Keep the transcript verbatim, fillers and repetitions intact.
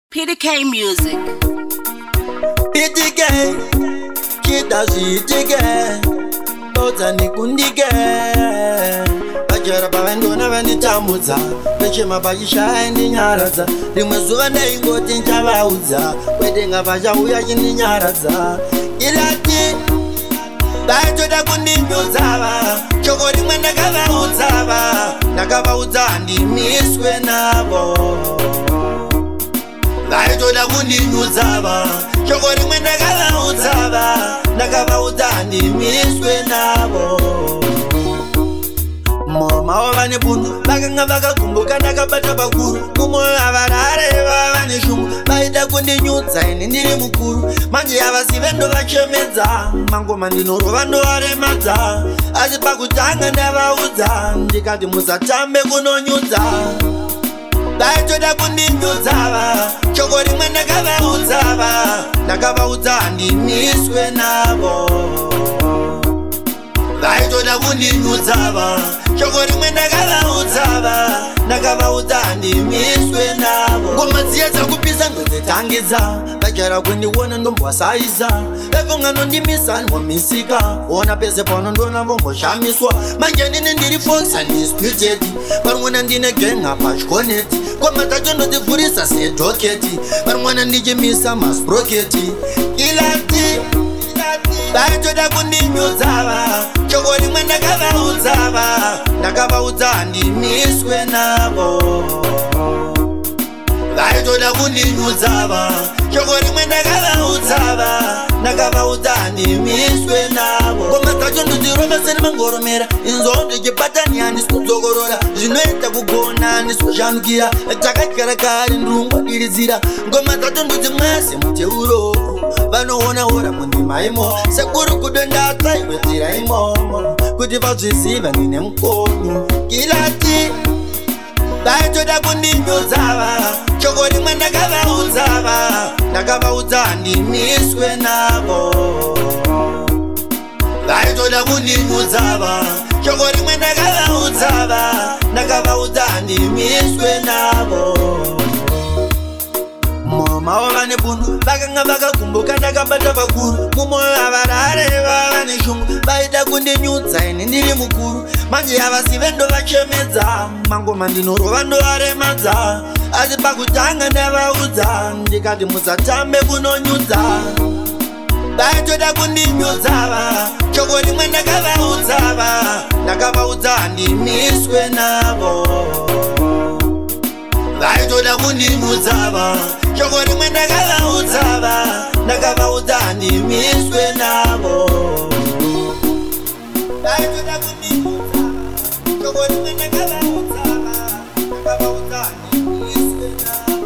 P D K Music. P D K, Kitaji P D K, Totani Kundike. Bajara Bavendo never need Tamuza, Bechema Bagisha and Yaraza, the Mazuna Ingot in Chavauza, wedding of Ajaouya in Yaraza. Ilati, Bajo da Kundin Zava, Chokori Managava Uzava, Nagava and the Miss Wenabo. Bajo da Kundin Uzava, Chokori Managava Uzava, Nagava Udani Miss Wenabo. Mama wabane bundu baganga bagakumbuka nakabata bakuru kumo abarare babane shumu baida kundi nyutsa ine ndiri mukuru manje abasivendo bachemedza mangoma ndinoro vando varemadza asi pakutanga ndavaudza ndikati musatambe kunonyudza baitoda kundinyudzava shoko rimwe ndakavaudzava ndakavaudza ndimiswe navo vaitoda kundinyudzava shoko rimwe ndakavaudzava ndakavaudza ndimiswe navo ngoma dziya dzakupisa ndodzetangidza vajara kundiona ndombwasaiza efonga nondimisa ndomisika ona pese pano ndona vomboshamiswa manje ndine ndiri fox undisputed parimwena ndine genga pachkoneti ngoma dzacho ndodzivhurisa sedhoketi parimwena ndichimisa masproketi ilati vaitoda kundinyudzava shoko rimwe ndakavaudzava ndakavaudza ndimiswe navo vaitoda kundinyudzava shoko rimwe ndakavaudzava ndakavaudza ndimiswe navo ngoma dzacho ndodziromeseni mangoromera inzo ndichibatani handisikudzogorora zvinoita kugona handisikushanukira takadyara kare ndirungwadiridzira ngoma dzacho ndodzimwase muteuro vanoona ora mundima imo sekuri kudondatsa iwedzira imomo kuti vazviziva nine mukonyo kilati vaitoda kundinyudzava shoko rimwe ndakavaudzava ndakavaudza ndimiswe navo vaitoda kundinyudzava shoko rimwe ndakavaudzava ndakavaudza ndimiswe navo mama wavane bundu vakanga vakakumbuka ndakabata vakuru mumoyo avarare vavane shungu vaida kundinyudza ine ndiri mukuru manje havasivendo vachemedza mangoma ndinorova ndovaremadza asi pakutanga ndavaudza ndikati musatambe kunonyudza vaitoda kundinyudzava shoko rimwe ndakavaudzava ndakavaudza ndimiswe navo vaitoda kundinyudzava shoko rimwe ndakavaudzava ndakavaudza ndimiswe navo vaitoda kundinyudzava shoko rimwe ndakavaudzava ndakavaudza ndimiswe navo